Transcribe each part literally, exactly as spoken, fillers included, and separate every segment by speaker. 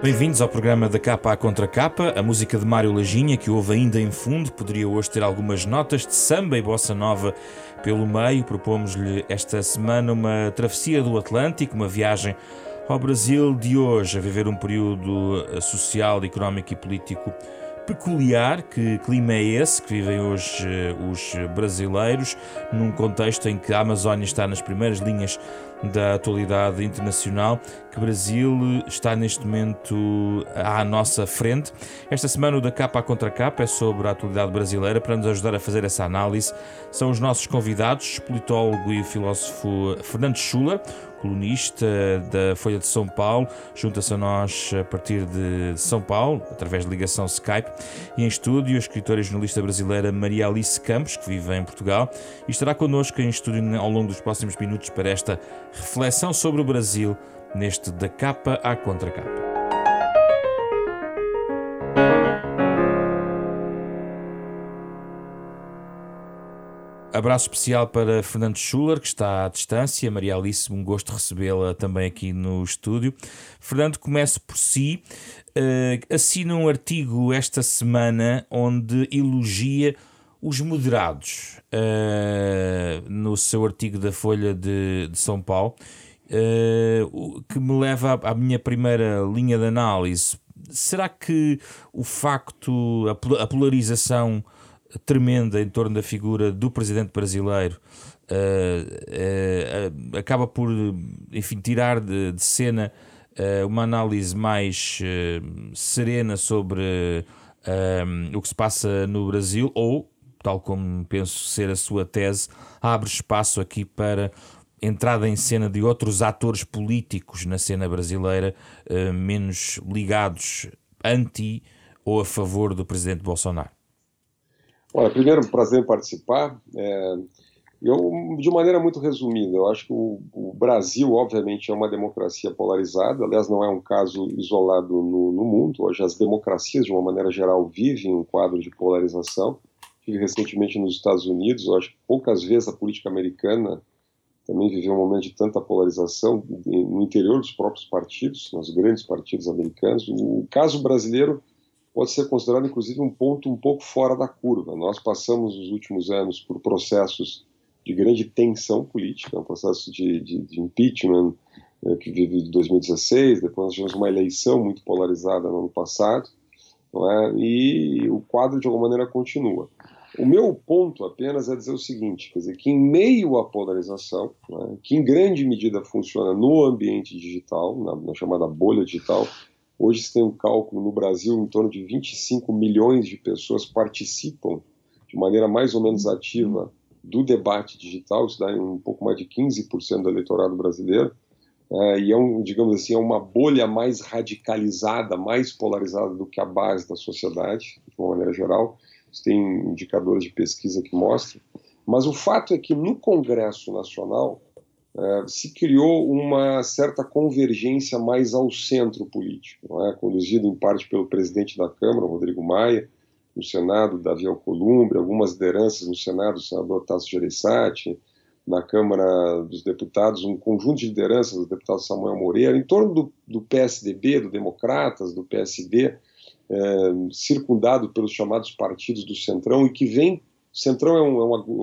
Speaker 1: Bem-vindos ao programa da Capa à Contra Capa. A música de Mário Lajinha, que ouve ainda em fundo, poderia hoje ter algumas notas de samba e bossa nova pelo meio. Propomos-lhe esta semana uma travessia do Atlântico, uma viagem ao Brasil de hoje, a viver um período social, económico e político peculiar. Que clima é esse que vivem hoje os brasileiros, num contexto em que a Amazónia está nas primeiras linhas da atualidade internacional? Que Brasil está neste momento à nossa frente? Esta semana o da Capa à Contra Capa é sobre a atualidade brasileira. Para nos ajudar a fazer essa análise são os nossos convidados, politólogo e filósofo Fernando Schuller, colunista da Folha de São Paulo, junta-se a nós a partir de São Paulo, através de ligação Skype, e em estúdio a escritora e jornalista brasileira Maria Alice Campos, que vive em Portugal, e estará connosco em estúdio ao longo dos próximos minutos para esta reflexão sobre o Brasil, neste da Capa à Contra Capa. Abraço especial para Fernando Schuller, que está à distância. Maria Alice, um gosto recebê-la também aqui no estúdio. Fernando, comece por si. Uh, assina um artigo esta semana onde elogia os moderados, uh, no seu artigo da Folha de, de São Paulo, uh, que me leva à, à minha primeira linha de análise. Será que o facto, a, a polarização tremenda em torno da figura do presidente brasileiro uh, uh, uh, acaba por, enfim, tirar de, de cena uh, uma análise mais uh, serena sobre uh, o que se passa no Brasil, ou, tal como penso ser a sua tese, abre espaço aqui para entrada em cena de outros atores políticos na cena brasileira, uh, menos ligados anti ou a favor do presidente Bolsonaro?
Speaker 2: Olha, primeiro, um prazer em participar. É, eu, de maneira muito resumida, eu acho que o, o Brasil, obviamente, é uma democracia polarizada. Aliás, não é um caso isolado no, no mundo. Hoje as democracias, de uma maneira geral, vivem um quadro de polarização. Estive recentemente nos Estados Unidos. Eu acho que poucas vezes a política americana também viveu um momento de tanta polarização no interior dos próprios partidos, nos grandes partidos americanos. O caso brasileiro pode ser considerado, inclusive, um ponto um pouco fora da curva. Nós passamos, nos últimos anos, por processos de grande tensão política, um processo de, de, de impeachment, eh, que vive de dois mil e dezesseis, depois nós tivemos uma eleição muito polarizada no ano passado, não é? E o quadro, de alguma maneira, continua. O meu ponto apenas é dizer o seguinte, quer dizer, que em meio à polarização, né, que em grande medida funciona no ambiente digital, na, na chamada bolha digital. Hoje se tem um cálculo no Brasil, em torno de vinte e cinco milhões de pessoas participam de maneira mais ou menos ativa do debate digital. Isso dá um pouco mais de quinze por cento do eleitorado brasileiro, é, e é, um, digamos assim, é uma bolha mais radicalizada, mais polarizada do que a base da sociedade, de uma maneira geral. Isso tem indicadores de pesquisa que mostram. Mas o fato é que no Congresso Nacional Uh, se criou uma certa convergência mais ao centro político, não é? Conduzido em parte pelo presidente da Câmara, Rodrigo Maia, no Senado, Davi Alcolumbre, algumas lideranças no Senado, o senador Tasso Gereissati, na Câmara dos Deputados, um conjunto de lideranças, o deputado Samuel Moreira, em torno do, do P S D B, do Democratas, do P S D, eh, circundado pelos chamados partidos do Centrão, e que vem, o Centrão é um, é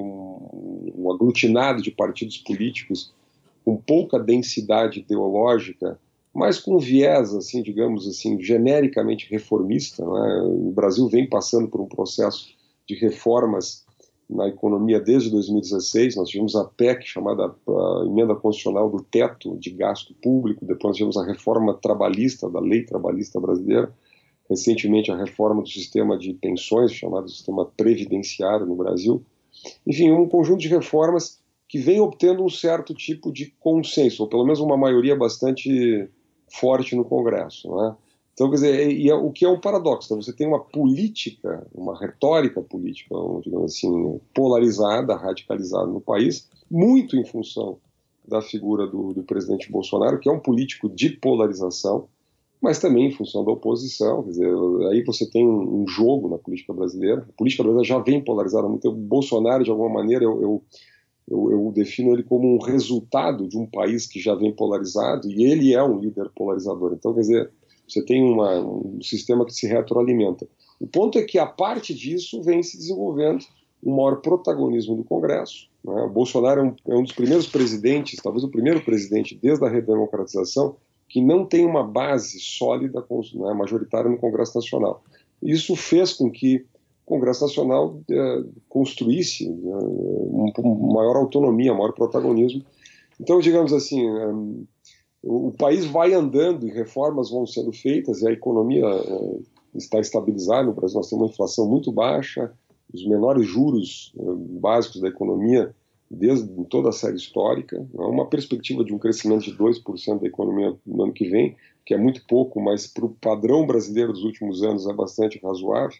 Speaker 2: um, um aglutinado de partidos políticos com pouca densidade ideológica, mas com viés, assim, digamos assim, genericamente reformista, não é? O Brasil vem passando por um processo de reformas na economia desde dois mil e dezesseis. Nós tivemos a P E C, chamada a Emenda Constitucional do Teto de Gasto Público, depois nós tivemos a reforma trabalhista, da Lei Trabalhista Brasileira, recentemente a reforma do sistema de pensões, chamado sistema previdenciário no Brasil. Enfim, um conjunto de reformas que vem obtendo um certo tipo de consenso, ou pelo menos uma maioria bastante forte no Congresso, não é? Então, quer dizer, e é, o que é um paradoxo, então, você tem uma política, uma retórica política, digamos assim, polarizada, radicalizada no país, muito em função da figura do, do presidente Bolsonaro, que é um político de polarização, mas também em função da oposição. Quer dizer, aí você tem um, um jogo na política brasileira. A política brasileira já vem polarizada muito. O Bolsonaro, de alguma maneira, eu, eu Eu, eu defino ele como um resultado de um país que já vem polarizado, e ele é um líder polarizador. Então, quer dizer, Você tem uma, um sistema que se retroalimenta. O ponto é que, a parte disso, vem se desenvolvendo um maior protagonismo do Congresso. Né? O Bolsonaro é um, é um dos primeiros presidentes, talvez o primeiro presidente desde a redemocratização, que não tem uma base sólida, né, majoritária no Congresso Nacional. Isso fez com que o Congresso Nacional eh, construísse né, um, uma maior autonomia, um maior protagonismo. Então, digamos assim, um, o, o país vai andando e reformas vão sendo feitas e a economia eh, está estabilizada. No Brasil nós temos uma inflação muito baixa, os menores juros eh, básicos da economia desde toda a série histórica, uma perspectiva de um crescimento de dois por cento da economia no ano que vem, que é muito pouco, mas para o padrão brasileiro dos últimos anos é bastante razoável.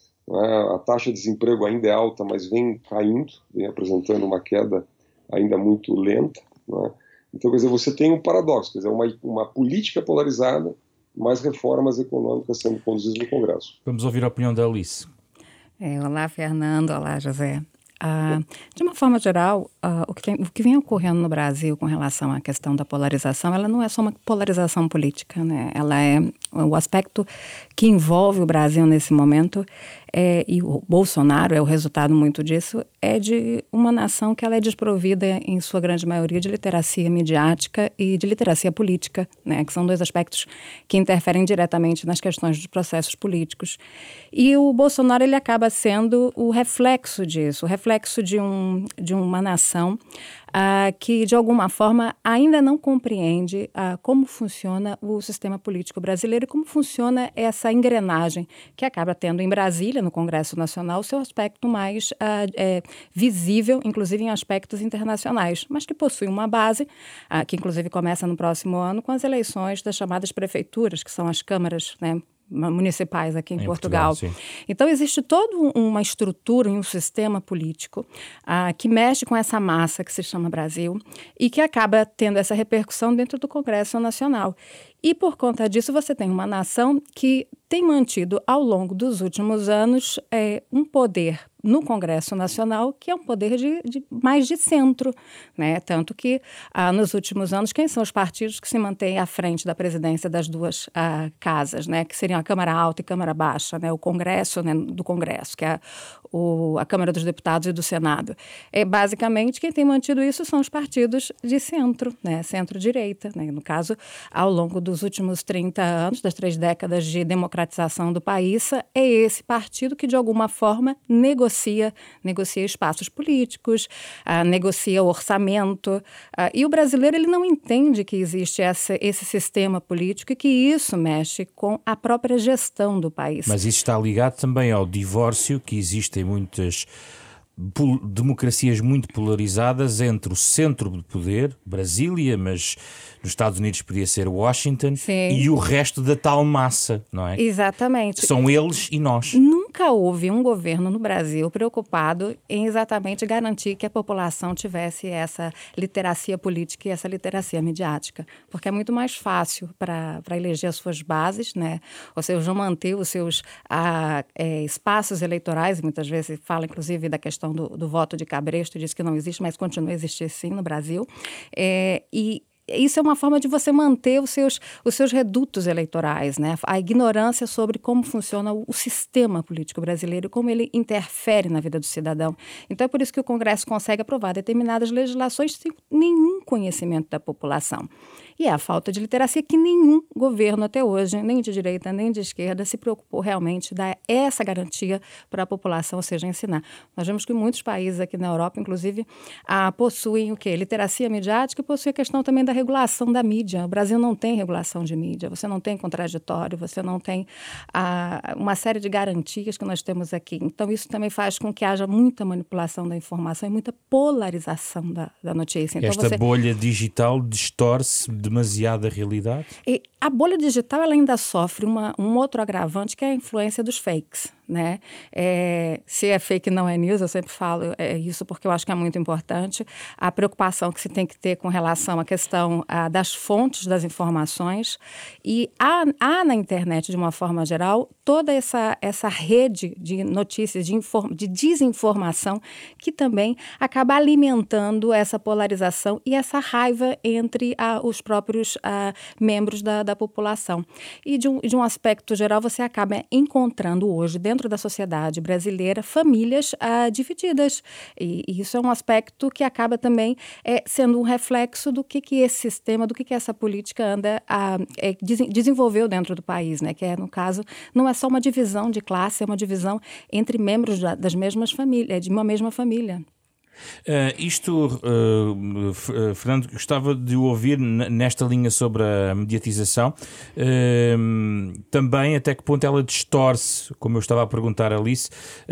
Speaker 2: A taxa de desemprego ainda é alta, mas vem caindo, vem apresentando uma queda ainda muito lenta. Então, quer dizer, você tem um paradoxo, quer dizer, uma, uma política polarizada, mais reformas econômicas sendo conduzidas no Congresso.
Speaker 1: Vamos ouvir a opinião da Alice.
Speaker 3: É, olá, Fernando. Olá, José. Ah, de uma forma geral, ah, o, que tem, o que vem ocorrendo no Brasil com relação à questão da polarização, ela não é só uma polarização política, né? Ela é o aspecto que envolve o Brasil nesse momento, é, e o Bolsonaro é o resultado muito disso, é de uma nação que ela é desprovida, em sua grande maioria, de literacia midiática e de literacia política, né? Que são dois aspectos que interferem diretamente nas questões dos processos políticos. E o Bolsonaro, ele acaba sendo o reflexo disso, o reflexo de, um, de uma nação Uh, que, de alguma forma, ainda não compreende uh, como funciona o sistema político brasileiro e como funciona essa engrenagem que acaba tendo em Brasília, no Congresso Nacional, seu aspecto mais uh, é, visível, inclusive em aspectos internacionais, mas que possui uma base, uh, que inclusive começa no próximo ano, com as eleições das chamadas prefeituras, que são as câmaras, né, municipais aqui em, em Portugal. Portugal então, existe toda uma estrutura e um sistema político ah, que mexe com essa massa que se chama Brasil e que acaba tendo essa repercussão dentro do Congresso Nacional. E, por conta disso, você tem uma nação que tem mantido, ao longo dos últimos anos, é, um poder no Congresso Nacional que é um poder de, de mais de centro, né? Tanto que, ah, nos últimos anos, quem são os partidos que se mantêm à frente da presidência das duas ah, casas, né? Que seriam a Câmara Alta e Câmara Baixa, né? O Congresso, né, do Congresso, que é o, a Câmara dos Deputados e do Senado. É, basicamente, quem tem mantido isso são os partidos de centro, né? Centro-direita, né? No caso, ao longo dos últimos trinta anos, das três décadas de democratização do país, é esse partido que, de alguma forma, negocia, negocia espaços políticos, uh, negocia o orçamento. Uh, e o brasileiro, ele não entende que existe essa, esse sistema político e que isso mexe com a própria gestão do país.
Speaker 1: Mas isso está ligado também ao divórcio que existe em muitas democracias muito polarizadas entre o centro de poder, Brasília, mas nos Estados Unidos podia ser Washington, sim, e o resto da tal massa, não é?
Speaker 3: Exatamente.
Speaker 1: São eles e nós.
Speaker 3: Nunca houve um governo no Brasil preocupado em exatamente garantir que a população tivesse essa literacia política e essa literacia midiática, porque é muito mais fácil para eleger as suas bases, né? Ou seja, manter os seus ah, é, espaços eleitorais, muitas vezes fala inclusive da questão do, do voto de cabresto, diz que não existe, mas continua a existir sim no Brasil, é, e isso é uma forma de você manter os seus, os seus redutos eleitorais, né? A ignorância sobre como funciona o, o sistema político brasileiro e como ele interfere na vida do cidadão. Então, é por isso que o Congresso consegue aprovar determinadas legislações sem nenhum conhecimento da população. E é a falta de literacia que nenhum governo até hoje, nem de direita nem de esquerda, se preocupou realmente de dar essa garantia para a população, ou seja, ensinar. Nós vemos que muitos países aqui na Europa, inclusive, ah, possuem o quê? Literacia midiática e possuem a questão também da regulação da mídia. O Brasil não tem regulação de mídia, você não tem contraditório, você não tem ah, uma série de garantias que nós temos aqui. Então, isso também faz com que haja muita manipulação da informação e muita polarização da, da notícia. Então,
Speaker 1: Esta
Speaker 3: você...
Speaker 1: bolha digital distorce demasiada realidade?
Speaker 3: E a bolha digital ela ainda sofre uma, um outro agravante, que é a influência dos fakes, né? É, se é fake não é news, eu sempre falo é isso porque eu acho que é muito importante. A preocupação que se tem que ter com relação à questão a, das fontes das informações, e há, há na internet, de uma forma geral, toda essa, essa rede de notícias, de, inform, de desinformação, que também acaba alimentando essa polarização e essa raiva entre a, os próprios a, membros da, da da população. E de um, de um aspecto geral, você acaba encontrando hoje, dentro da sociedade brasileira, famílias ah, divididas. E, e isso é um aspecto que acaba também é, sendo um reflexo do que, que esse sistema, do que, que essa política anda a é, des, desenvolveu dentro do país, né? Que é, no caso, não é só uma divisão de classe, é uma divisão entre membros da, das mesmas famílias, de uma mesma família.
Speaker 1: Uh, isto, uh, Fernando, gostava de ouvir nesta linha sobre a mediatização, uh, também até que ponto ela distorce, como eu estava a perguntar a Alice,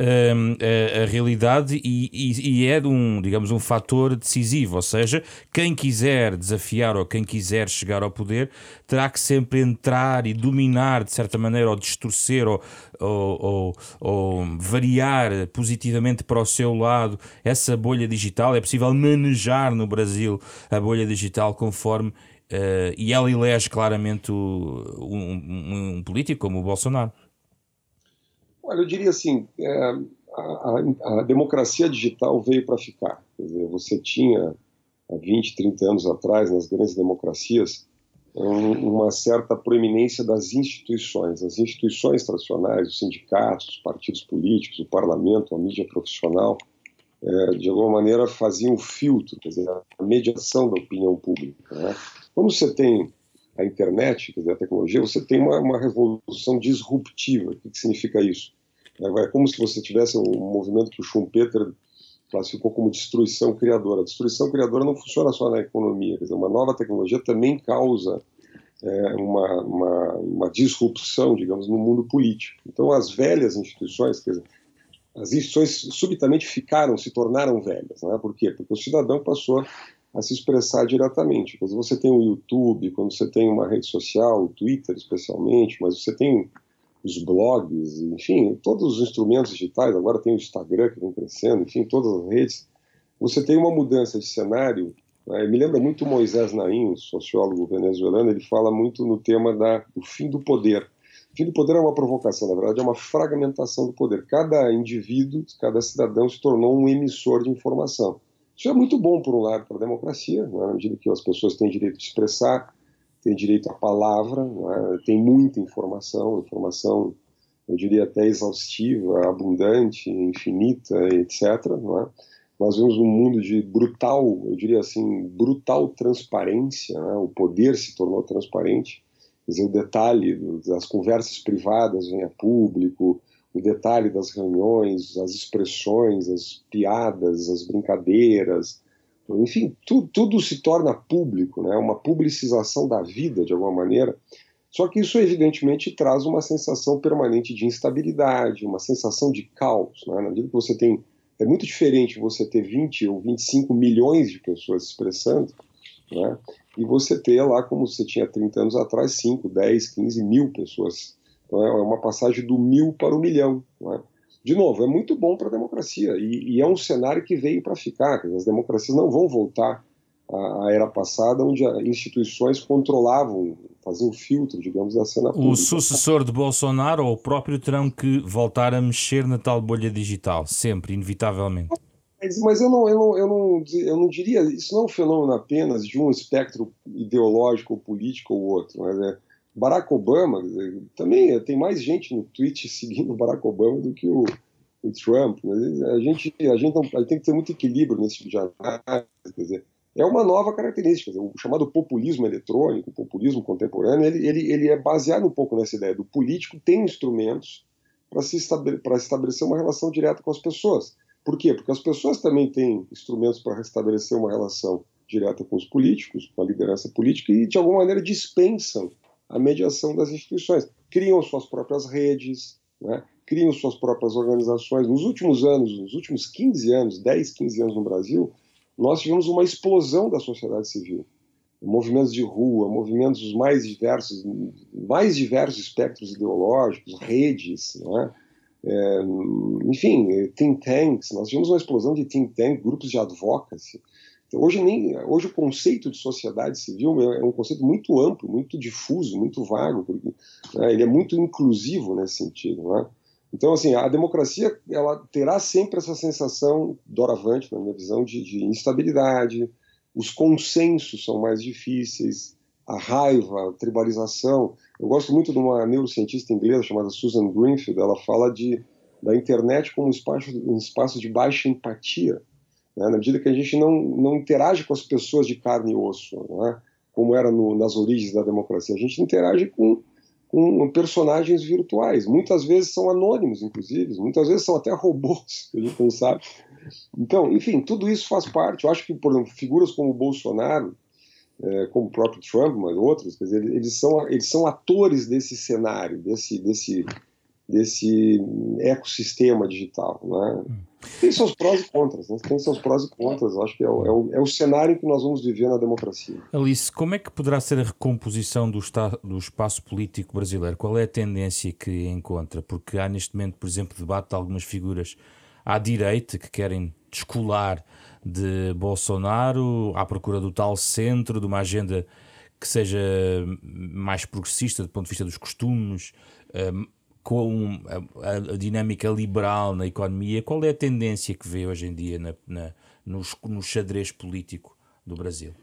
Speaker 1: uh, a, a realidade e, e, e é de um, digamos, um fator decisivo, ou seja, quem quiser desafiar ou quem quiser chegar ao poder terá que sempre entrar e dominar de certa maneira ou distorcer ou, ou, ou, ou variar positivamente para o seu lado essa bolha digital. É possível manejar no Brasil a bolha digital conforme uh, e ela elege claramente o, um, um, um político como o Bolsonaro.
Speaker 2: Olha, eu diria assim, é, a, a, a democracia digital veio para ficar. Quer dizer, você tinha há vinte, trinta anos atrás, nas grandes democracias, um, uma certa proeminência das instituições. As instituições tradicionais, os sindicatos, os partidos políticos, o parlamento, a mídia profissional, É, de alguma maneira fazia um filtro, quer dizer, a mediação da opinião pública, né? Quando você tem a internet, quer dizer, a tecnologia, você tem uma, uma revolução disruptiva. O que, que significa isso? É, é como se você tivesse um movimento que o Schumpeter classificou como destruição criadora. A destruição criadora não funciona só na economia, quer dizer, uma nova tecnologia também causa é, uma, uma, uma disrupção, digamos, no mundo político. Então, as velhas instituições, quer dizer, as instituições subitamente ficaram, se tornaram velhas, né? Por quê? Porque o cidadão passou a se expressar diretamente. Quando você tem o YouTube, quando você tem uma rede social, o Twitter especialmente, mas você tem os blogs, enfim, todos os instrumentos digitais, agora tem o Instagram que vem crescendo, enfim, todas as redes, você tem uma mudança de cenário, né? Me lembra muito Moisés Naim, um sociólogo venezuelano, ele fala muito no tema da, do fim do poder. O fim do poder é uma provocação, na verdade é uma fragmentação do poder. Cada indivíduo, cada cidadão se tornou um emissor de informação. Isso é muito bom, por um lado, para a democracia, né? Na medida que as pessoas têm direito de expressar, têm direito à palavra, né? Tem muita informação, informação, eu diria até exaustiva, abundante, infinita, etcétera. Né? Nós vemos um mundo de brutal, eu diria assim, brutal transparência, né? O poder se tornou transparente. Quer dizer, o detalhe das conversas privadas vem a público, o detalhe das reuniões, as expressões, as piadas, as brincadeiras, enfim, tu, tudo se torna público, né? Uma publicização da vida, de alguma maneira. Só que isso, evidentemente, traz uma sensação permanente de instabilidade, uma sensação de caos, né? Na medida que você tem... É muito diferente você ter vinte ou vinte e cinco milhões de pessoas se expressando, né? E você ter lá, como você tinha trinta anos atrás, cinco, dez, quinze mil pessoas. Então é uma passagem do mil para o milhão. Né? De novo, é muito bom para a democracia e, e é um cenário que veio para ficar. As democracias não vão voltar à, à era passada, onde as instituições controlavam, faziam filtro, digamos, da cena pública.
Speaker 1: O sucessor de Bolsonaro ou o próprio terão que voltar a mexer na tal bolha digital, sempre, inevitavelmente.
Speaker 2: Mas, mas eu, não, eu, não, eu, não, eu não diria, isso não é um fenômeno apenas de um espectro ideológico ou político ou outro. Né? Barack Obama, também tem mais gente no Twitch seguindo o Barack Obama do que o, o Trump. Né? A, gente, a, gente não, a gente tem que ter muito equilíbrio nesse tipo de análise. Quer dizer, é uma nova característica. Dizer, o chamado populismo eletrônico, o populismo contemporâneo, ele, ele, ele é baseado um pouco nessa ideia do político ter instrumentos para se estabele, para estabelecer uma relação direta com as pessoas. Por quê? Porque as pessoas também têm instrumentos para restabelecer uma relação direta com os políticos, com a liderança política, e de alguma maneira dispensam a mediação das instituições. Criam suas próprias redes, né? Criam suas próprias organizações. Nos últimos anos, nos últimos quinze anos, dez, quinze anos no Brasil, nós tivemos uma explosão da sociedade civil. Movimentos de rua, movimentos dos mais diversos, mais diversos espectros ideológicos, redes, né? É, enfim, think tanks, nós tivemos uma explosão de think tanks, grupos de advocacy. Então, hoje, nem, hoje o conceito de sociedade civil é um conceito muito amplo, muito difuso, muito vago, porque, né, ele é muito inclusivo nesse sentido. Né? Então, assim, a democracia ela terá sempre essa sensação, doravante, na minha visão, de, de instabilidade, os consensos são mais difíceis, a raiva, a tribalização. Eu gosto muito de uma neurocientista inglesa chamada Susan Greenfield. Ela fala de, da internet como um espaço, um espaço de baixa empatia, né? Na medida que a gente não, não interage com as pessoas de carne e osso, né? Como era no, nas origens da democracia. A gente interage com, com personagens virtuais. Muitas vezes são anônimos, inclusive. Muitas vezes são até robôs, que a gente não sabe. Então, enfim, tudo isso faz parte. Eu acho que, por exemplo, figuras como o Bolsonaro, é, como o próprio Trump, mas outros, quer dizer, eles são, eles são atores desse cenário, desse, desse, desse ecossistema digital, né? Tem seus prós e contras, né? Tem seus prós e contras. Eu acho que é o, é, o, é o cenário que nós vamos viver na democracia.
Speaker 1: Alice, como é que poderá ser a recomposição do, está, do espaço político brasileiro? Qual é a tendência que encontra? Porque há neste momento, por exemplo, debate de algumas figuras à direita que querem descolar de Bolsonaro à procura do tal centro, de uma agenda que seja mais progressista do ponto de vista dos costumes, um, com a, a, a dinâmica liberal na economia. Qual é a tendência que vê hoje em dia na, na, no, no xadrez político do Brasil?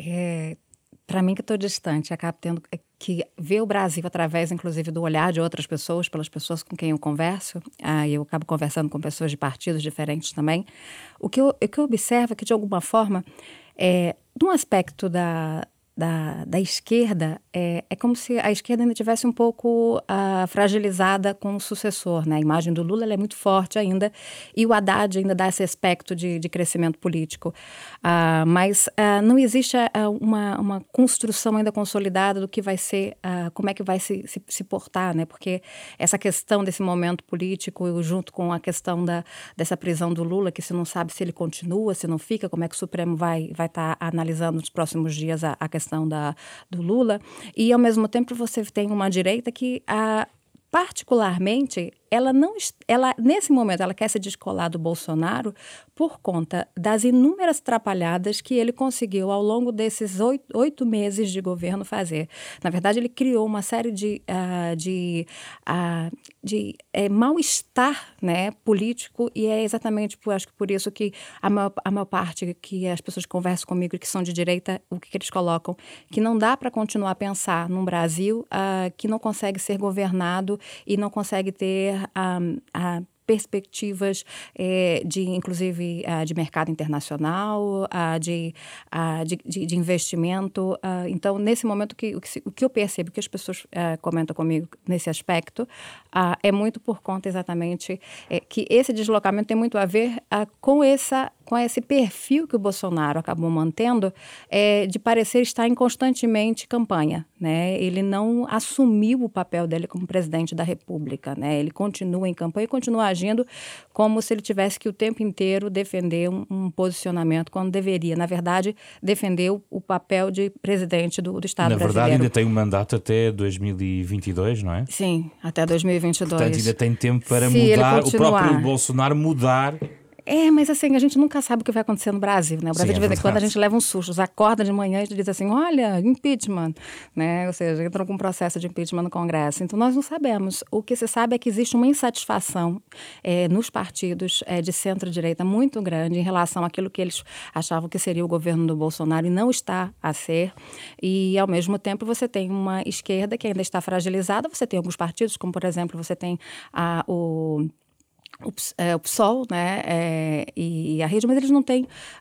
Speaker 3: É, para mim, que estou distante, acabo tendo que ver o Brasil através, inclusive, do olhar de outras pessoas, pelas pessoas com quem eu converso. Ah, eu acabo conversando com pessoas de partidos diferentes também. O que eu, o que eu observo é que, de alguma forma, é, num aspecto da... Da, da esquerda, é, é como se a esquerda ainda tivesse um pouco uh, fragilizada com o sucessor, né? A imagem do Lula ela é muito forte ainda, e o Haddad ainda dá esse aspecto de, de crescimento político. Uh, mas uh, não existe uh, uma, uma construção ainda consolidada do que vai ser, uh, como é que vai se, se, se portar, né? Porque essa questão desse momento político, junto com a questão da, dessa prisão do Lula, que se não sabe se ele continua, se não fica, como é que o Supremo vai vai estar tá analisando nos próximos dias a, a questão Da, do Lula, e ao mesmo tempo você tem uma direita que, a, particularmente, ela não, ela, nesse momento, ela quer se descolar do Bolsonaro por conta das inúmeras atrapalhadas que ele conseguiu ao longo desses oito, oito meses de governo fazer. Na verdade, ele criou uma série de, uh, de, uh, de é, mal-estar, né, político, e é exatamente, por, acho que por isso que a maior, a maior parte que as pessoas conversam comigo e que são de direita, o que, que eles colocam? Que não dá para continuar a pensar num Brasil uh, que não consegue ser governado e não consegue ter a, a perspectivas é, de, inclusive, uh, de mercado internacional, uh, de, uh, de, de, de investimento. Uh, então, nesse momento, que, o, que, o que eu percebo, que as pessoas uh, comentam comigo nesse aspecto, uh, é muito por conta exatamente é, que esse deslocamento tem muito a ver uh, com, essa, com esse perfil que o Bolsonaro acabou mantendo, é, de parecer estar em constantemente campanha, né? Ele não assumiu o papel dele como presidente da República, né? Ele continua em campanha e continua agindo como se ele tivesse que o tempo inteiro defender um, um posicionamento, quando deveria, na verdade, defender o, o papel de presidente do, do Estado brasileiro.
Speaker 1: Na verdade, ainda tem um mandato até dois mil e vinte e dois, não é?
Speaker 3: Sim, até dois mil e vinte e dois.
Speaker 1: Portanto, ainda tem tempo para
Speaker 3: Se
Speaker 1: mudar, o próprio Bolsonaro mudar.
Speaker 3: É, mas assim, a gente nunca sabe o que vai acontecer no Brasil, né? O Brasil, Sim, de vez em é quando, a gente leva uns sustos. Acorda de manhã e diz assim, olha, impeachment, né? Ou seja, entrou com um processo de impeachment no Congresso. Então, nós não sabemos. O que se sabe é que existe uma insatisfação é, nos partidos é, de centro-direita muito grande em relação àquilo que eles achavam que seria o governo do Bolsonaro e não está a ser. E, ao mesmo tempo, você tem uma esquerda que ainda está fragilizada. Você tem alguns partidos, como, por exemplo, você tem a, o... O, é, o PSOL, né, é, e a Rede, mas eles não têm,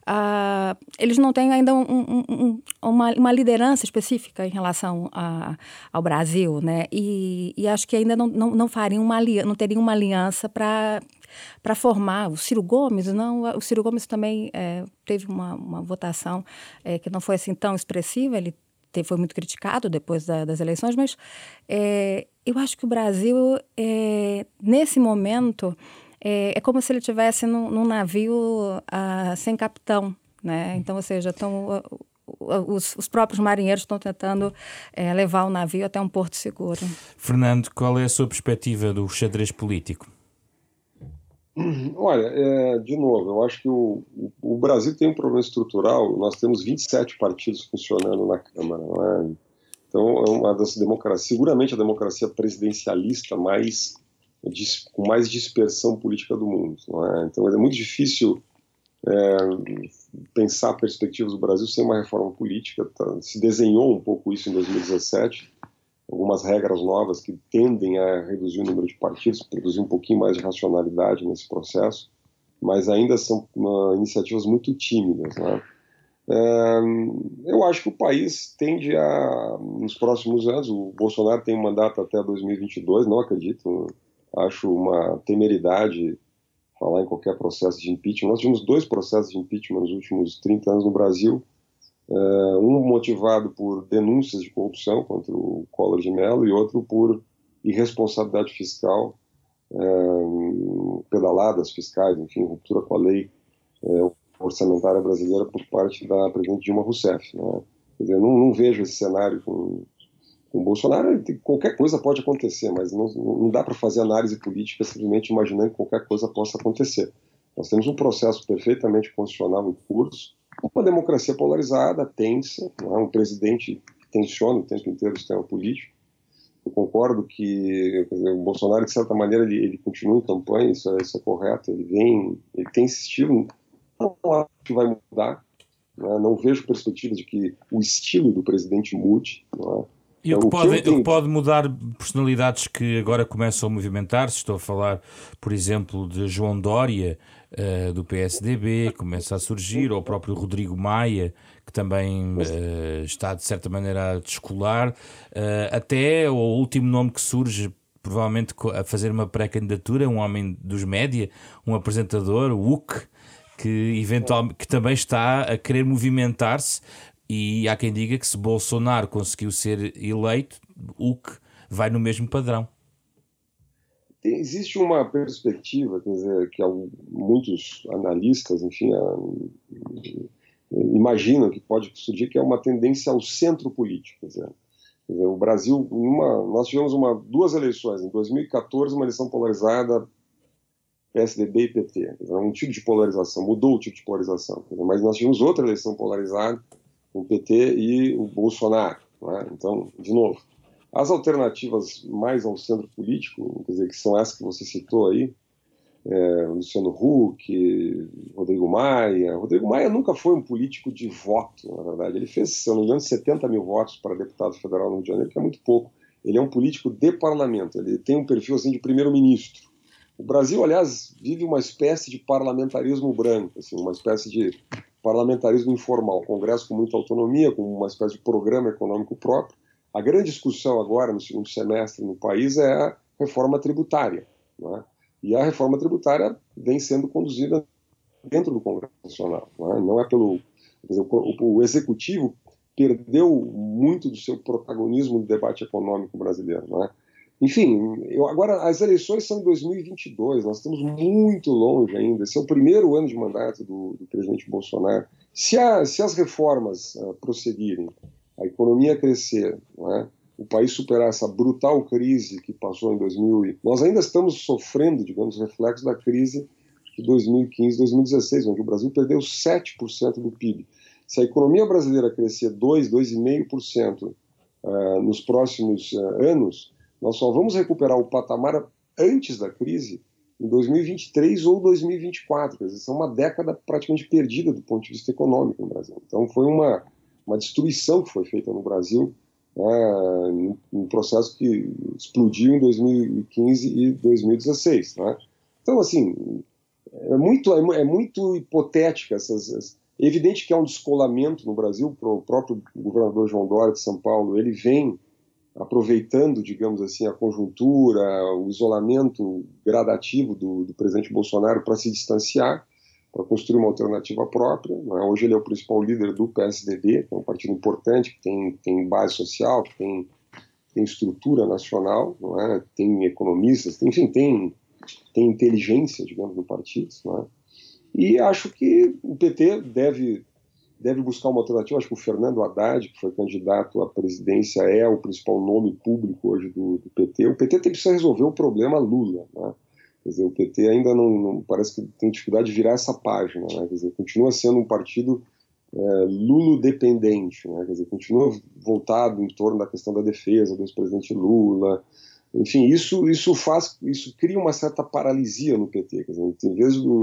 Speaker 3: uh, eles não têm ainda um, um, um, uma, uma liderança específica em relação a, ao Brasil, né, e, e acho que ainda não, não, não fariam uma aliança, não teriam uma aliança para para formar. O Ciro Gomes, não, o Ciro Gomes também é, teve uma, uma votação é, que não foi assim tão expressiva, ele foi muito criticado depois da, das eleições, mas é, eu acho que o Brasil, é, nesse momento, é, é como se ele estivesse num, num navio uh, sem capitão, né? Então, ou seja, tão, uh, os, os próprios marinheiros estão tentando é, levar o navio até um porto seguro.
Speaker 1: Fernando, qual é a sua perspectiva do xadrez político?
Speaker 2: Olha, é, de novo, eu acho que o, o Brasil tem um problema estrutural. Nós temos vinte e sete partidos funcionando na Câmara, não é? Então, é uma das democracias, seguramente a democracia presidencialista mais, com mais dispersão política do mundo, não é? Então, é muito difícil é, pensar perspectivas do Brasil sem uma reforma política. Tá? Se desenhou um pouco isso em dois mil e dezessete, algumas regras novas que tendem a reduzir o número de partidos, produzir um pouquinho mais de racionalidade nesse processo, mas ainda são uma, iniciativas muito tímidas, né? É, eu acho que o país tende a, nos próximos anos, o Bolsonaro tem um mandato até dois mil e vinte e dois, não acredito, acho uma temeridade falar em qualquer processo de impeachment. Nós tivemos dois processos de impeachment nos últimos trinta anos no Brasil, Uh, um motivado por denúncias de corrupção contra o Collor de Mello e outro por irresponsabilidade fiscal, uh, pedaladas fiscais, enfim, ruptura com a lei uh, orçamentária brasileira por parte da presidente Dilma Rousseff, né? Quer dizer, eu não, não vejo esse cenário com, com o Bolsonaro. Qualquer coisa pode acontecer, mas não, não dá para fazer análise política simplesmente imaginando que qualquer coisa possa acontecer. Nós temos um processo perfeitamente constitucional em curso, uma democracia polarizada, tensa, não é? Um presidente que tensiona o tempo inteiro o sistema político. Eu concordo que, quer dizer, o Bolsonaro, de certa maneira, ele, ele continua em campanha, isso é, isso é correto, ele vem, ele tem esse estilo, não acho que vai mudar, não, é? Não vejo perspectiva de que o estilo do presidente mude, não é?
Speaker 1: E o que, pode, o que pode mudar personalidades que agora começam a movimentar-se, estou a falar, por exemplo, de João Dória, uh, do P S D B, começa a surgir, ou o próprio Rodrigo Maia, que também uh, está, de certa maneira, a descolar, uh, até o último nome que surge, provavelmente a fazer uma pré-candidatura, um homem dos média, um apresentador, o U C, que, eventualmente, que também está a querer movimentar-se. E há quem diga que se Bolsonaro conseguiu ser eleito, o que vai no mesmo padrão.
Speaker 2: Existe uma perspectiva, quer dizer, que muitos analistas, enfim, imaginam que pode surgir, que é uma tendência ao centro político. Quer dizer, quer dizer, o Brasil, uma, nós tivemos uma, duas eleições, em dois mil e quatorze, uma eleição polarizada, P S D B e P T. Quer dizer, um tipo de polarização, mudou o tipo de polarização. Quer dizer, mas nós tivemos outra eleição polarizada, o P T e o Bolsonaro, né? Então, de novo, as alternativas mais ao centro político, quer dizer, que são essas que você citou aí, é, Luciano Huck, Rodrigo Maia. Rodrigo Maia nunca foi um político de voto, na verdade. Ele fez, se eu não me engano, setenta mil votos para deputado federal no Rio de Janeiro, que é muito pouco. Ele é um político de parlamento, ele tem um perfil assim de primeiro-ministro. O Brasil, aliás, vive uma espécie de parlamentarismo branco, assim, uma espécie de parlamentarismo informal, Congresso com muita autonomia, com uma espécie de programa econômico próprio. A grande discussão agora, no segundo semestre no país, é a reforma tributária, não é? E a reforma tributária vem sendo conduzida dentro do Congresso Nacional, não é, não é pelo... Quer dizer, o, o Executivo perdeu muito do seu protagonismo no debate econômico brasileiro, não é? Enfim, eu, agora as eleições são em dois mil e vinte e dois, nós estamos muito longe ainda, esse é o primeiro ano de mandato do, do presidente Bolsonaro. Se, a, se as reformas uh, prosseguirem, a economia crescer, não é? O país superar essa brutal crise que passou em dois mil, e nós ainda estamos sofrendo, digamos, reflexos da crise de dois mil e quinze, dois mil e dezesseis, onde o Brasil perdeu sete por cento do P I B. Se a economia brasileira crescer dois, dois vírgula cinco por cento uh, nos próximos uh, anos, nós só vamos recuperar o patamar antes da crise em dois mil e vinte e três ou dois mil e vinte e quatro. Quer dizer, isso é uma década praticamente perdida do ponto de vista econômico no Brasil. Então foi uma, uma destruição que foi feita no Brasil, né, um processo que explodiu em dois mil e quinze e dois mil e dezesseis. Né? Então, assim, é muito, é muito hipotética essas... É evidente que há um descolamento no Brasil. O próprio governador João Dória de São Paulo, ele vem aproveitando, digamos assim, a conjuntura, o isolamento gradativo do, do presidente Bolsonaro para se distanciar, para construir uma alternativa própria. Não é? Hoje ele é o principal líder do P S D B, que é um partido importante, que tem, tem base social, que tem, tem estrutura nacional, não é? Tem economistas, tem, enfim, tem, tem inteligência, digamos, no partido. Não é? E acho que o P T deve... deve buscar uma alternativa. Acho que o Fernando Haddad, que foi candidato à presidência, é o principal nome público hoje do, do P T. O P T tem que resolver o problema Lula, né? Quer dizer, o P T ainda não, não parece que tem dificuldade de virar essa página, né? Quer dizer, continua sendo um partido é, Lula-dependente, né? Quer dizer, continua voltado em torno da questão da defesa do ex-presidente Lula. Enfim, isso, isso faz, isso cria uma certa paralisia no P T. Quer dizer, em vez do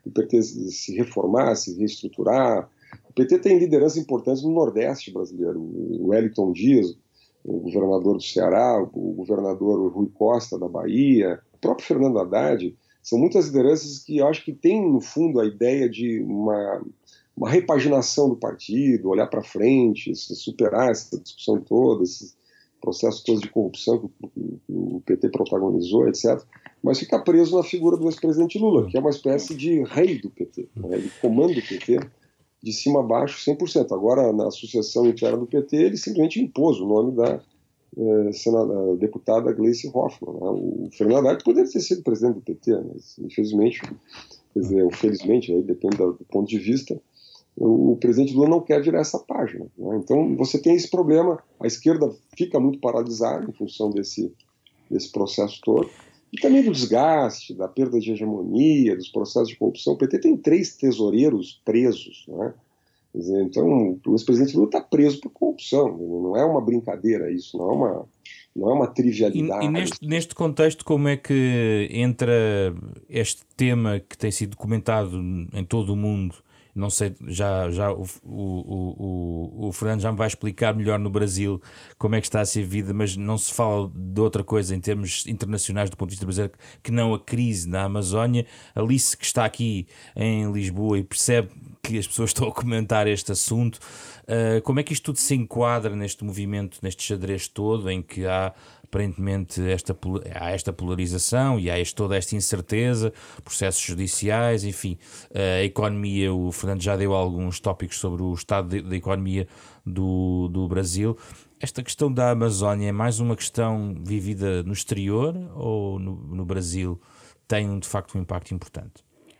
Speaker 2: do P T se reformar, se reestruturar. O P T tem lideranças importantes no Nordeste brasileiro. O Wellington Dias, o governador do Ceará, o governador Rui Costa da Bahia, o próprio Fernando Haddad. São muitas lideranças que eu acho que têm, no fundo, a ideia de uma, uma repaginação do partido, olhar para frente, superar essa discussão toda, esses processos todos de corrupção que o P T protagonizou, etcétera. Mas fica preso na figura do ex-presidente Lula, que é uma espécie de rei do P T. Né? Ele comanda o P T de cima a baixo cem por cento. Agora, na sucessão interna do P T, ele simplesmente impôs o nome da eh, senadora, deputada Gleice Hoffmann. Né? O Fernando Haddad poderia ter sido presidente do P T, mas infelizmente, quer dizer, ou felizmente, aí depende do ponto de vista, o, o presidente Lula não quer virar essa página. Né? Então, você tem esse problema, a esquerda fica muito paralisada em função desse, desse processo todo, e também do desgaste, da perda de hegemonia, dos processos de corrupção. O P T tem três tesoureiros presos, né? Quer dizer, então o ex-presidente Lula está preso por corrupção. Não é uma brincadeira isso, não é uma, não é uma trivialidade.
Speaker 1: E, e neste, neste contexto, como é que entra este tema que tem sido comentado em todo o mundo? Não sei, já, já o, o, o, o Fernando já me vai explicar melhor no Brasil como é que está a ser vida, mas não se fala de outra coisa em termos internacionais do ponto de vista brasileiro que não a crise na Amazónia. Alice, que está aqui em Lisboa e percebe que as pessoas estão a comentar este assunto, uh, como é que isto tudo se enquadra neste movimento, neste xadrez todo, em que há aparentemente esta, há esta polarização e há este, toda esta incerteza, processos judiciais, enfim, a economia, o Fernando já deu alguns tópicos sobre o estado da economia do, do Brasil. Esta questão da Amazónia é mais uma questão vivida no exterior ou no, no Brasil tem de facto um impacto importante?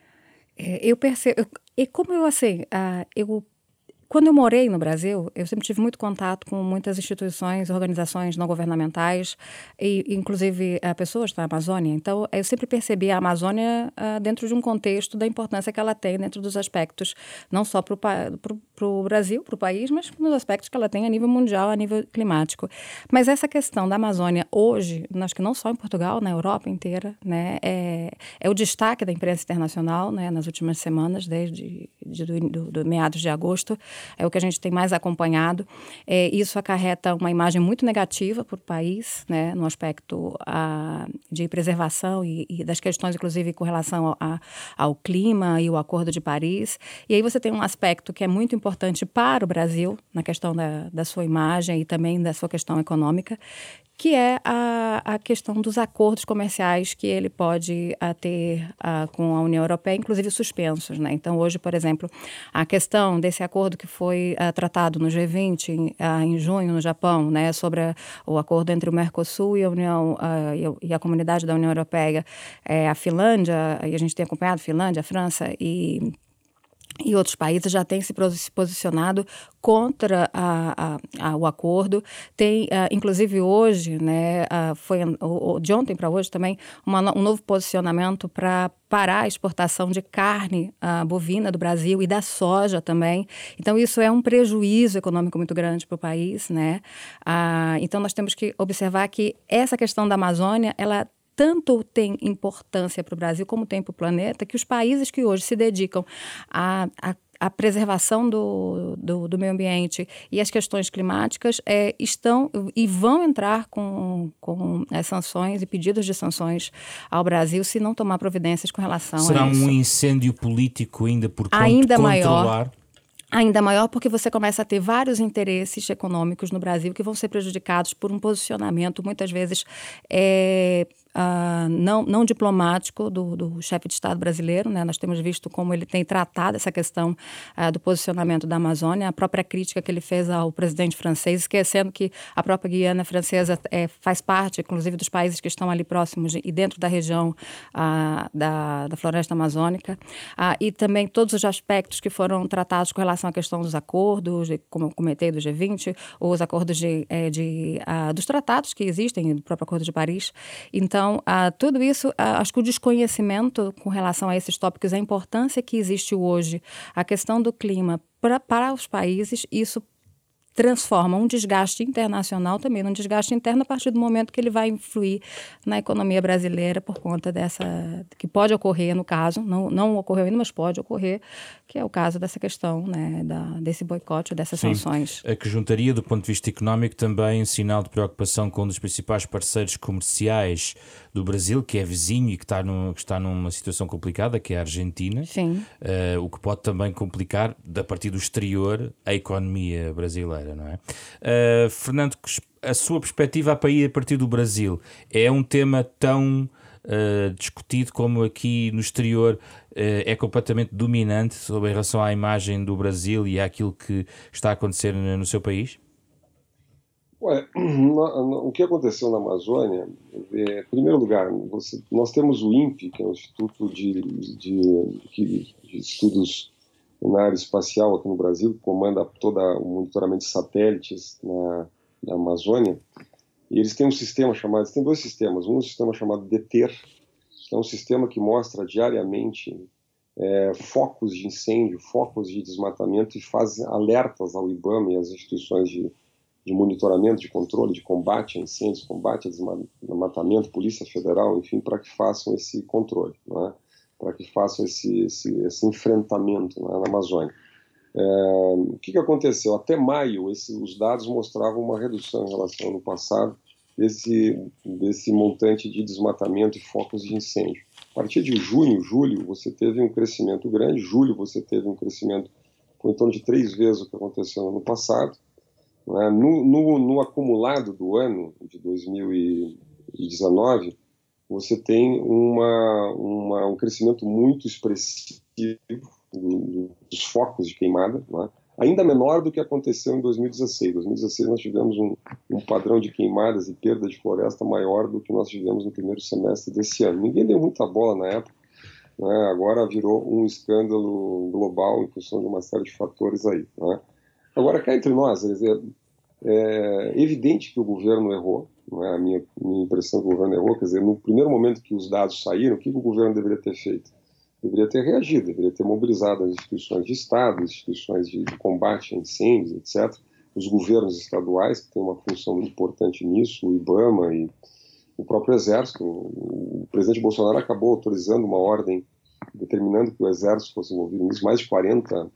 Speaker 3: Eu percebo, e como eu assim, eu Quando eu morei no Brasil, eu sempre tive muito contato com muitas instituições, organizações não governamentais, e inclusive uh, pessoas da Amazônia. Então, eu sempre percebi a Amazônia uh, dentro de um contexto da importância que ela tem dentro dos aspectos, não só para o Brasil, para o país, mas nos aspectos que ela tem a nível mundial, a nível climático. Mas essa questão da Amazônia hoje, acho que não só em Portugal, na Europa inteira, né, é, é o destaque da imprensa internacional, né, nas últimas semanas, desde de, do, do, do meados de agosto. É o que a gente tem mais acompanhado. É, isso acarreta uma imagem muito negativa para o país, né, no aspecto a, de preservação e, e das questões, inclusive, com relação ao, a, ao clima e o Acordo de Paris. E aí você tem um aspecto que é muito importante para o Brasil, na questão da, da sua imagem e também da sua questão econômica, que é a, a questão dos acordos comerciais que ele pode a, ter a, com a União Europeia, inclusive suspensos, né? Então, hoje, por exemplo, a questão desse acordo que foi a, tratado no G vinte a, em junho no Japão, né, sobre a, o acordo entre o Mercosul e a União a, e, a, e a comunidade da União Europeia, é, a Finlândia, e a gente tem acompanhado a Finlândia, a França e E outros países já têm se posicionado contra a, a, a, o acordo. Tem, uh, inclusive hoje, né, uh, foi uh, de ontem para hoje também, uma, um novo posicionamento para parar a exportação de carne uh, bovina do Brasil e da soja também. Então, isso é um prejuízo econômico muito grande para o país, né? Uh, então, nós temos que observar que essa questão da Amazônia, ela tanto tem importância para o Brasil como tem para o planeta, que os países que hoje se dedicam à, à, à preservação do, do, do meio ambiente e às questões climáticas é, estão e vão entrar com, com as sanções e pedidos de sanções ao Brasil se não tomar providências com relação
Speaker 1: Será
Speaker 3: a isso.
Speaker 1: Será um incêndio político ainda por
Speaker 3: ainda
Speaker 1: controlar?
Speaker 3: Maior. Ainda maior porque você começa a ter vários interesses econômicos no Brasil que vão ser prejudicados por um posicionamento, muitas vezes, é, uh, não, não diplomático do, do chefe de Estado brasileiro, né? Nós temos visto como ele tem tratado essa questão uh, do posicionamento da Amazônia, a própria crítica que ele fez ao presidente francês, esquecendo que a própria Guiana Francesa é, faz parte, inclusive, dos países que estão ali próximos e dentro da região uh, da, da floresta amazônica, uh, e também todos os aspectos que foram tratados com relação a questão dos acordos, de, como eu comentei, do G vinte, ou os acordos de, é, de, uh, dos tratados que existem, do próprio Acordo de Paris. Então, uh, tudo isso, uh, acho que o desconhecimento com relação a esses tópicos, a importância que existe hoje, a questão do clima pra, para os países, isso transforma um desgaste internacional também num desgaste interno a partir do momento que ele vai influir na economia brasileira por conta dessa, que pode ocorrer no caso, não, não ocorreu ainda, mas pode ocorrer, que é o caso dessa questão, né, da, desse boicote, dessas
Speaker 1: Sim,
Speaker 3: sanções.
Speaker 1: A que juntaria, do ponto de vista económico, também um sinal de preocupação com um dos principais parceiros comerciais do Brasil, que é vizinho e que está, no, que está numa situação complicada, que é a Argentina.
Speaker 3: Sim.
Speaker 1: Uh, o que pode também complicar, a partir do exterior, a economia brasileira. Não é? Uh, Fernando, a sua perspectiva a partir do Brasil é um tema tão uh, discutido como aqui no exterior uh, é completamente dominante sobre em relação à imagem do Brasil e àquilo que está a acontecer no, no seu país?
Speaker 2: Ué, o que aconteceu na Amazônia, é, em primeiro lugar, você, nós temos o INPE, que é o Instituto de, de, de, de Estudos na área espacial aqui no Brasil, que comanda todo o monitoramento de satélites na, na Amazônia, e eles têm um sistema chamado, eles têm dois sistemas, um sistema chamado DETER, que é um sistema que mostra diariamente é, focos de incêndio, focos de desmatamento e faz alertas ao IBAMA e às instituições de, de monitoramento, de controle, de combate a incêndios, combate a desmatamento, Polícia Federal, enfim, para que façam esse controle, não é? Para que façam esse, esse, esse enfrentamento, né, na Amazônia. É, o que, que aconteceu? Até maio, esse, os dados mostravam uma redução em relação ao ano passado desse, desse montante de desmatamento e focos de incêndio. A partir de junho, julho, você teve um crescimento grande, julho você teve um crescimento foi em torno de três vezes o que aconteceu no ano passado. Né? No, no, no acumulado do ano de dois mil e dezenove, você tem uma, uma, um crescimento muito expressivo dos focos de queimada, né? Ainda menor do que aconteceu em dois mil e dezesseis. Em dois mil e dezesseis nós tivemos um, um padrão de queimadas e perda de floresta maior do que nós tivemos no primeiro semestre desse ano. Ninguém deu muita bola na época, né? Agora virou um escândalo global em função de uma série de fatores aí, né? Agora, cá entre nós, quer dizer, é evidente que o governo errou, não é? A minha, minha impressão é que o governo errou, quer dizer, no primeiro momento que os dados saíram, o que, que o governo deveria ter feito? Deveria ter reagido, deveria ter mobilizado as instituições de Estado, as instituições de, de combate a incêndios, etcétera, os governos estaduais, que têm uma função muito importante nisso, o IBAMA e o próprio Exército. O presidente Bolsonaro acabou autorizando uma ordem determinando que o Exército fosse envolvido nisso, mais de quarenta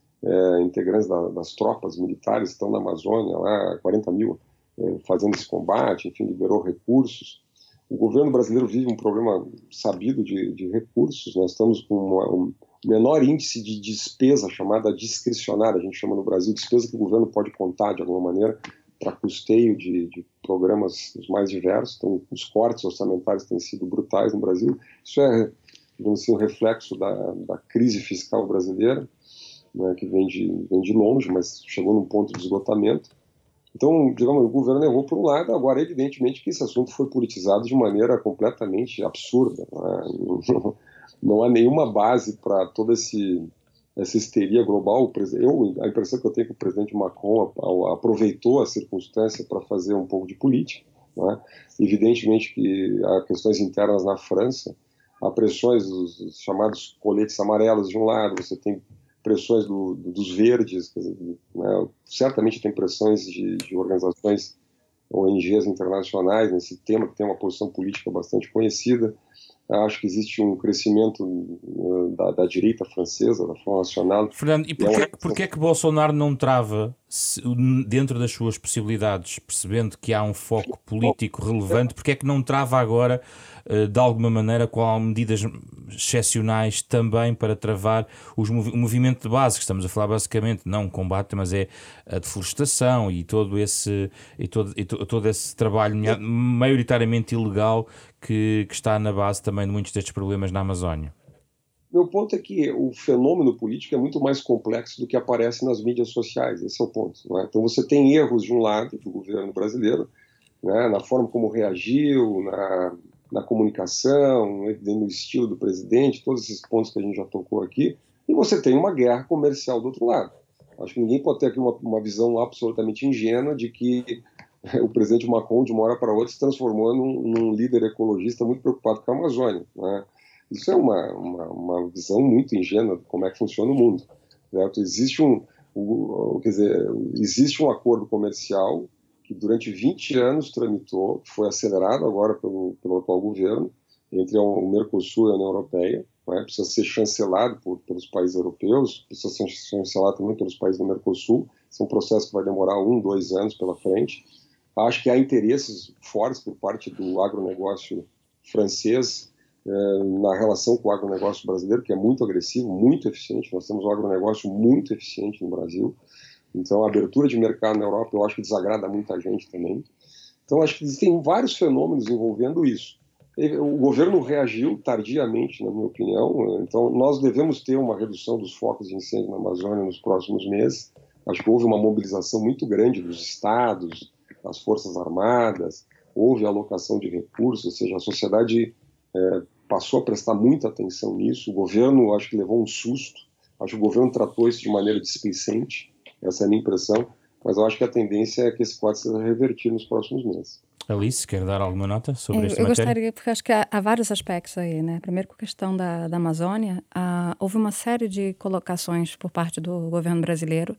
Speaker 2: é, integrantes da, das tropas militares estão na Amazônia, lá, quarenta mil, é, fazendo esse combate, enfim, liberou recursos. O governo brasileiro vive um problema sabido de, de recursos. Nós estamos com uma, um menor índice de despesa chamada discricionária, a gente chama no Brasil, despesa que o governo pode contar de alguma maneira para custeio de, de programas os mais diversos. Então, os cortes orçamentários têm sido brutais no Brasil. Isso é, digamos assim, um reflexo da, da crise fiscal brasileira, né, que vem de, vem de longe, mas chegou num ponto de esgotamento. Então, digamos, o governo errou por um lado, agora evidentemente que esse assunto foi politizado de maneira completamente absurda. Não, não há nenhuma base para toda esse, essa histeria global. Eu, a impressão que eu tenho é que o presidente Macron aproveitou a circunstância para fazer um pouco de política. Né? Evidentemente que há questões internas na França, há pressões dos chamados coletes amarelos de um lado, você tem pressões do, do, dos verdes, quer dizer, né? Certamente tem pressões de, de organizações O N Gs internacionais nesse tema, que tem uma posição política bastante conhecida. Acho que existe um crescimento uh, da, da direita francesa, da Front National.
Speaker 1: Fernando, e porquê, é uma... porquê é que Bolsonaro não trava, se, dentro das suas possibilidades, percebendo que há um foco político relevante, porquê é que não trava agora, uh, de alguma maneira, com medidas excepcionais também para travar os, o movimento de base, que estamos a falar basicamente, não um combate, mas é a deflorestação e todo esse, e todo, e to, todo esse trabalho maioritariamente ilegal que, que está na base também de muitos destes problemas na Amazónia?
Speaker 2: Meu ponto é que o fenômeno político é muito mais complexo do que aparece nas mídias sociais, esse é o ponto. Não é? Então você tem erros de um lado do governo brasileiro, né, na forma como reagiu, na, na comunicação, no estilo do presidente, todos esses pontos que a gente já tocou aqui, e você tem uma guerra comercial do outro lado. Acho que ninguém pode ter aqui uma, uma visão absolutamente ingênua de que o presidente Macron, de uma hora para outra, se transformou num, num líder ecologista muito preocupado com a Amazônia. Né? Isso é uma, uma, uma visão muito ingênua de como é que funciona o mundo. Certo? Existe um, o, quer dizer, existe um acordo comercial que durante vinte anos tramitou, que foi acelerado agora pelo, pelo atual governo, entre o Mercosul e a União Europeia, né? Precisa ser chancelado por, pelos países europeus, precisa ser chancelado também pelos países do Mercosul. Esse é um processo que vai demorar um, dois anos pela frente. Acho que há interesses fortes por parte do agronegócio francês eh, na relação com o agronegócio brasileiro, que é muito agressivo, muito eficiente. Nós temos um agronegócio muito eficiente no Brasil. Então, a abertura de mercado na Europa, eu acho que desagrada muita gente também. Então, acho que existem vários fenômenos envolvendo isso. O governo reagiu tardiamente, na minha opinião. Então, nós devemos ter uma redução dos focos de incêndio na Amazônia nos próximos meses. Acho que houve uma mobilização muito grande dos estados, das Forças Armadas, houve alocação de recursos, ou seja, a sociedade é, passou a prestar muita atenção nisso. O governo, acho que levou um susto. Acho que o governo tratou isso de maneira displicente. Essa é a minha impressão. Mas eu acho que a tendência é que esse quadro seja revertido nos próximos meses.
Speaker 1: Alice, quer dar alguma nota sobre
Speaker 3: eu,
Speaker 1: esta
Speaker 3: eu
Speaker 1: matéria?
Speaker 3: Eu gostaria, porque acho que há, há vários aspectos aí, né? Primeiro, com a questão da, da Amazônia, ah, houve uma série de colocações por parte do governo brasileiro,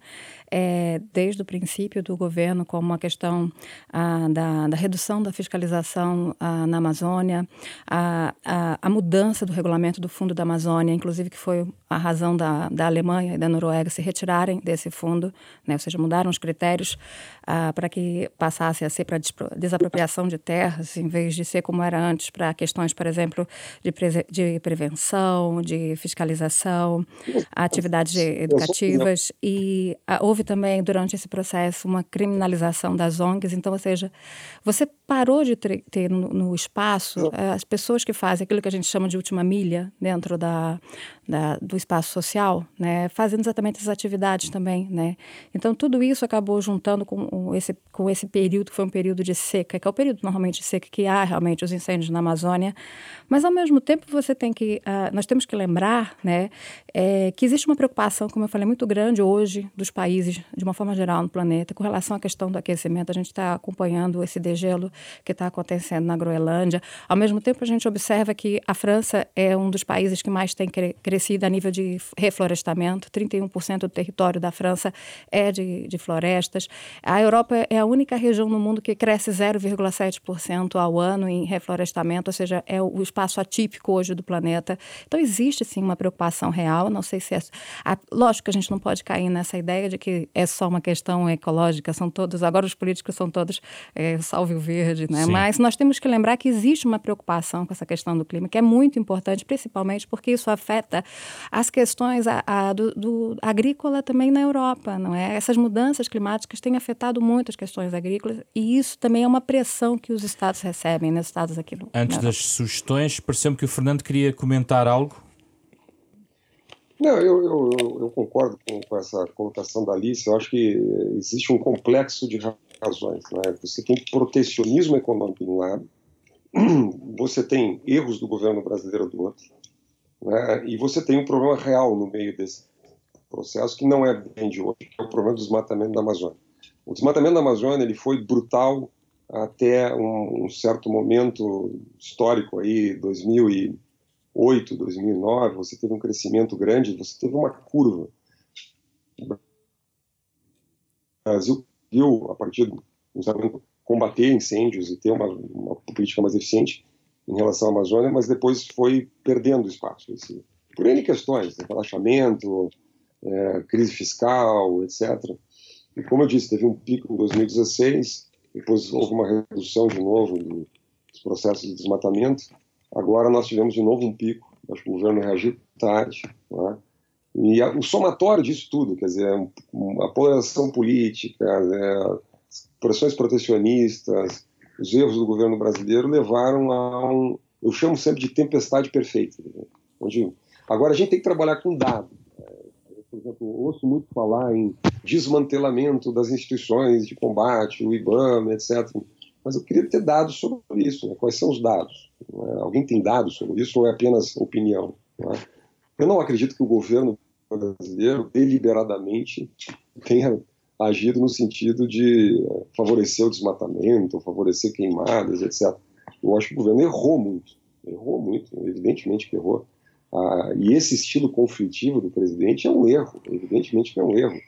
Speaker 3: é, desde o princípio do governo, como a questão ah, da, da redução da fiscalização ah, na Amazônia, a, a, a mudança do regulamento do Fundo da Amazônia, inclusive que foi a razão da, da Alemanha e da Noruega se retirarem desse fundo, né? Ou seja, mudaram os critérios ah, para que passasse a ser para desapropriação de terras, em vez de ser como era antes, para questões, por exemplo, de, pre de prevenção, de fiscalização, atividades educativas. E a, houve também, durante esse processo, uma criminalização das O N Gs. Então, ou seja, você parou de ter, ter no, no espaço as pessoas que fazem aquilo que a gente chama de última milha dentro da, da, do espaço social, né, fazendo exatamente essas atividades também, né? Então, tudo isso acabou juntando com esse, com esse período, que foi um período de seca, que é o período normalmente seco que há realmente os incêndios na Amazônia, mas ao mesmo tempo você tem que, uh, nós temos que lembrar, né, é, que existe uma preocupação, como eu falei, muito grande hoje dos países, de uma forma geral no planeta, com relação à questão do aquecimento. A gente está acompanhando esse degelo que está acontecendo na Groenlândia. Ao mesmo tempo a gente observa que a França é um dos países que mais tem cre crescido a nível de reflorestamento. trinta e um por cento do território da França é de, de florestas. A Europa é a única região no mundo que cresce zero vírgula sete por cento ao ano em reflorestamento, ou seja, é o espaço atípico hoje do planeta. Então, existe, sim, uma preocupação real. Não sei se é... A, lógico que a gente não pode cair nessa ideia de que é só uma questão ecológica, são todos... Agora os políticos são todos é, salve o verde, né? Sim. Mas nós temos que lembrar que existe uma preocupação com essa questão do clima, que é muito importante, principalmente porque isso afeta as questões a, a, do, do agrícola também na Europa, não é? Essas mudanças climáticas têm afetado muito as questões agrícolas e isso também é uma pressão que os estados recebem, né? Os estados aqui no,
Speaker 1: Antes das sugestões, pareceu-me que o Fernando queria comentar algo.
Speaker 2: Não, eu, eu, eu concordo com, com essa colocação da Alice. Eu acho que existe um complexo de razões, né? Você tem protecionismo econômico de um lado, você tem erros do governo brasileiro do outro, né? E você tem um problema real no meio desse processo que não é bem de hoje, que é o problema do desmatamento da Amazônia. O desmatamento da Amazônia ele foi brutal até um, um certo momento histórico, aí, dois mil e oito, dois mil e nove, você teve um crescimento grande, você teve uma curva. O Brasil viu, a partir do combater incêndios e ter uma, uma política mais eficiente em relação à Amazônia, mas depois foi perdendo espaço. Esse, por N questões, né, relaxamento, é, crise fiscal, etcétera. E como eu disse, teve um pico em dois mil e dezesseis, depois houve uma redução de novo dos processos de desmatamento. Agora nós tivemos de novo um pico, acho que o governo reagiu tarde, né? E a, o somatório disso tudo, quer dizer, um, a polarização política, é, as pressões protecionistas, os erros do governo brasileiro levaram a um, eu chamo sempre de tempestade perfeita. Né? Onde, agora a gente tem que trabalhar com dados. Por exemplo, eu ouço muito falar em desmantelamento das instituições de combate, o IBAMA, etcétera. Mas eu queria ter dados sobre isso, né? Quais são os dados? É? Alguém tem dados sobre isso ou é apenas opinião? Não é? Eu não acredito que o governo brasileiro deliberadamente tenha agido no sentido de favorecer o desmatamento, favorecer queimadas, etcétera. Eu acho que o governo errou muito, errou muito, evidentemente que errou. Ah, e esse estilo conflitivo do presidente é um erro, evidentemente que é um erro.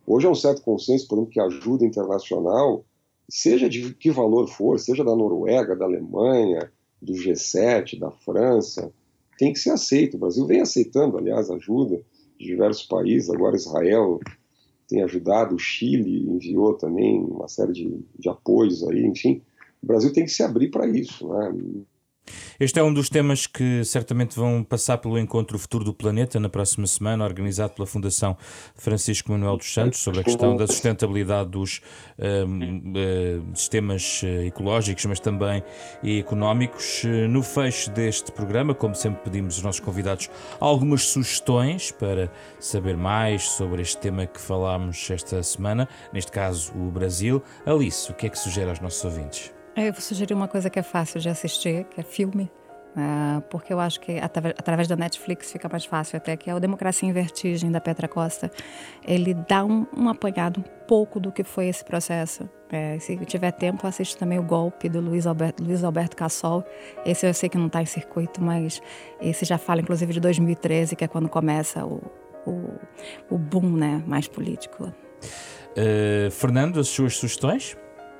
Speaker 2: Hoje há um certo consenso, por exemplo, que a ajuda internacional, seja de que valor for, seja da Noruega, da Alemanha, do G sete, da França, tem que ser aceito. O Brasil vem aceitando, aliás, ajuda de diversos países. Agora Israel tem ajudado, o Chile enviou também uma série de, de apoios aí, enfim. O Brasil tem que se abrir para isso, né?
Speaker 1: Este é um dos temas que certamente vão passar pelo Encontro Futuro do Planeta na próxima semana, organizado pela Fundação Francisco Manuel dos Santos, sobre a questão da sustentabilidade dos um, uh, sistemas ecológicos, mas também económicos. No fecho deste programa, como sempre, pedimos aos nossos convidados algumas sugestões para saber mais sobre este tema que falámos esta semana, neste caso o Brasil. Alice, o que é que sugere aos nossos ouvintes?
Speaker 3: Eu vou sugerir uma coisa que é fácil de assistir, que é filme, uh, porque eu acho que através, através da Netflix fica mais fácil até, que é o Democracia em Vertigem, da Petra Costa. Ele dá um, um apanhado um pouco do que foi esse processo. É, se tiver tempo, assiste também o Golpe, do Luiz Alberto, Luiz Alberto Cassol. Esse eu sei que não está em circuito, mas esse já fala inclusive de dois mil e treze, que é quando começa o, o, o boom, né, mais político.
Speaker 1: Uh, Fernando, as suas sugestões?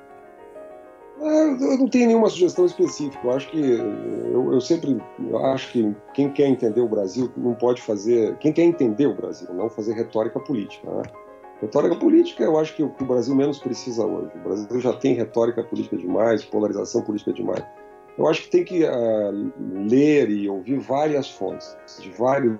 Speaker 2: Eu não tenho nenhuma sugestão específica. Eu acho que eu, eu sempre eu acho que quem quer entender o Brasil não pode fazer. Quem quer entender o Brasil, não fazer retórica política, né? Retórica política, eu acho que o que o Brasil menos precisa hoje. O Brasil já tem retórica política demais, polarização política demais. Eu acho que tem que uh, ler e ouvir várias fontes, de vários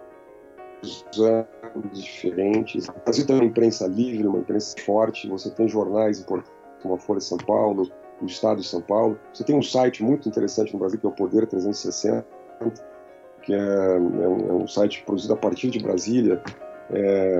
Speaker 2: ângulos diferentes. O Brasil tem uma imprensa livre, uma imprensa forte. Você tem jornais importantes como a Folha de São Paulo, o Estado de São Paulo. Você tem um site muito interessante no Brasil, que é o Poder trezentos e sessenta, que é, é, um, é um site produzido a partir de Brasília, é,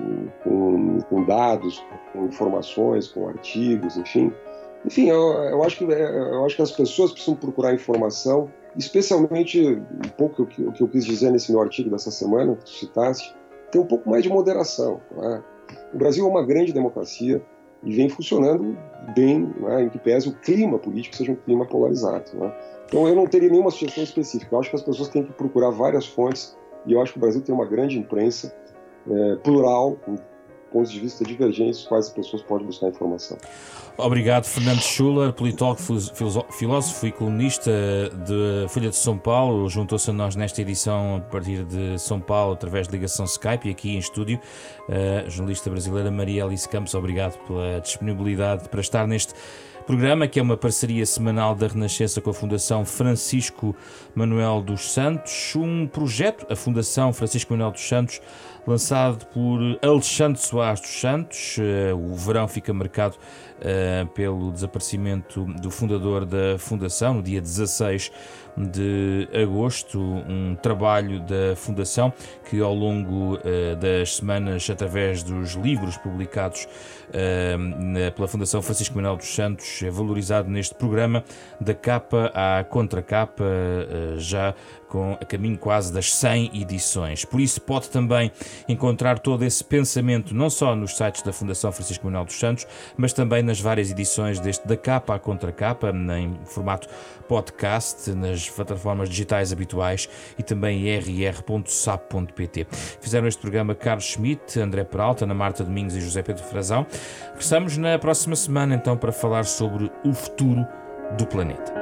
Speaker 2: com, com dados, com informações, com artigos, enfim. Enfim, eu, eu, acho que, eu acho que as pessoas precisam procurar informação, especialmente, um pouco o que, o que eu quis dizer nesse meu artigo dessa semana, que tu citaste, ter um pouco mais de moderação, né? O Brasil é uma grande democracia, e vem funcionando bem, né, em que pese o clima político seja um clima polarizado, né? Então eu não teria nenhuma sugestão específica. Eu acho que as pessoas têm que procurar várias fontes, e eu acho que o Brasil tem uma grande imprensa é, plural, com pontos de vista divergentes, os quais as pessoas podem buscar informação.
Speaker 1: Obrigado, Fernando Schuller, politólogo, filósofo e colunista de Folha de São Paulo. Juntou-se a nós nesta edição a partir de São Paulo, através de ligação Skype, e aqui em estúdio, a jornalista brasileira Maria Alice Campos. Obrigado pela disponibilidade para estar neste programa, que é uma parceria semanal da Renascença com a Fundação Francisco Manuel dos Santos, um projeto, a Fundação Francisco Manuel dos Santos, lançado por Alexandre Soares dos Santos. O verão fica marcado uh, pelo desaparecimento do fundador da Fundação, no dia dezasseis de agosto, um trabalho da Fundação que ao longo uh, das semanas, através dos livros publicados uh, pela Fundação Francisco Manuel dos Santos, é valorizado neste programa, da capa à contracapa, uh, já com a caminho quase das cem edições. Por isso pode também encontrar todo esse pensamento não só nos sites da Fundação Francisco Manuel dos Santos, mas também nas várias edições deste Da Capa à Contracapa, em formato podcast, nas plataformas digitais habituais e também em r r ponto s a p ponto p t. Fizeram este programa Carlos Schmidt, André Peralta, Ana Marta Domingos e José Pedro Frazão. Regressamos na próxima semana então para falar sobre o futuro do planeta.